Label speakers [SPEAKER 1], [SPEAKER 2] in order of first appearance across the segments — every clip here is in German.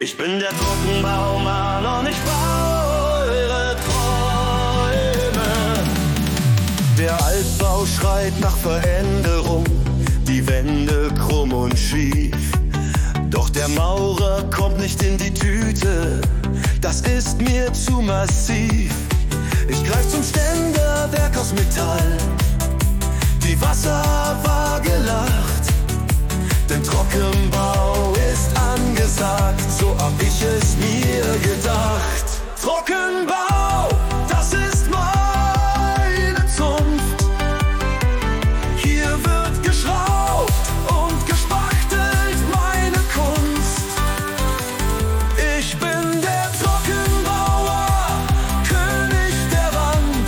[SPEAKER 1] Ich bin der Trockenbaumann und ich baue eure Träume. Der Altbau schreit nach Veränderung, die Wände krumm und schief. Doch der Maurer kommt nicht in die Tüte, das ist mir zu massiv. Ich greif zum Ständerwerk aus Metall, die Wasserwaage lacht. Denn Trockenbau ist angesagt, so hab ich es mir gedacht. Trockenbau, das ist meine Zunft. Hier wird geschraubt und gespachtelt, meine Kunst. Ich bin der Trockenbauer, König der Wand.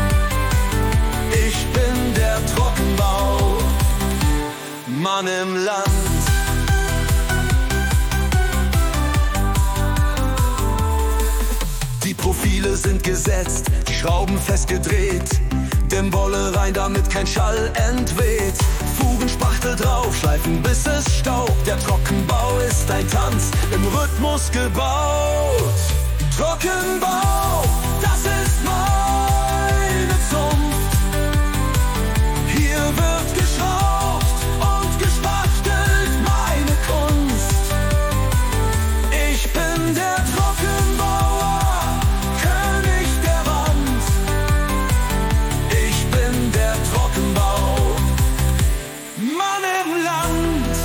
[SPEAKER 1] Ich bin der Trockenbau, Mann im Land. Die Profile sind gesetzt, die Schrauben festgedreht, Dämmwolle rein, damit kein Schall entweht. Fugen, Spachtel drauf, schleifen bis es staubt. Der Trockenbau ist ein Tanz, im Rhythmus gebaut. Trockenbau, das ist meine Zunft. Hier wird geschraubt und gespachtelt, meine Kunst. Ich bin der Trockenbauer, König der Wand. Ich bin der Trockenbau, Mann im Land.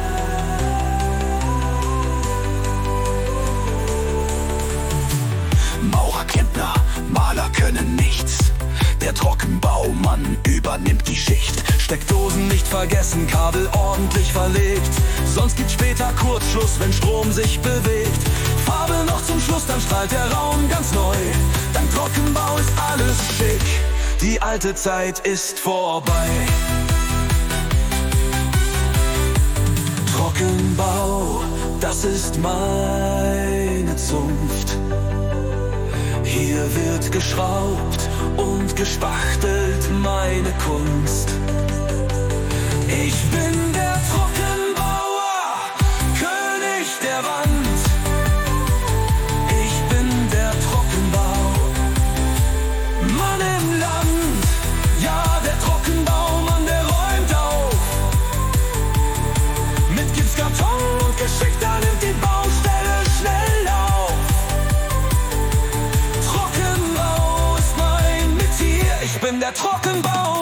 [SPEAKER 1] Maurer, Klempner, Maler können nichts. Der Trockenbaumann übernimmt die Schicht. Steckdosen nicht vergessen, Kabel ordentlich verlegt. Sonst gibt's später Kurzschluss, wenn Strom sich bewegt. Farbe noch zum Schluss, dann strahlt der Raum ganz neu. Dank Trockenbau ist alles schick, die alte Zeit ist vorbei. Trockenbau, das ist meine Zunft. Hier wird geschraubt und gespachtelt, meine Kunst. Ich bin der Trockenbauer, König der Wand. Ich bin der Trockenbau, Mann im Land. Ja, der Trockenbaumann, der räumt auf. Mit Gipskarton und Geschick, da nimmt die Baustelle schnell auf. Trockenbau ist mein Metier, ich bin der Trockenbau.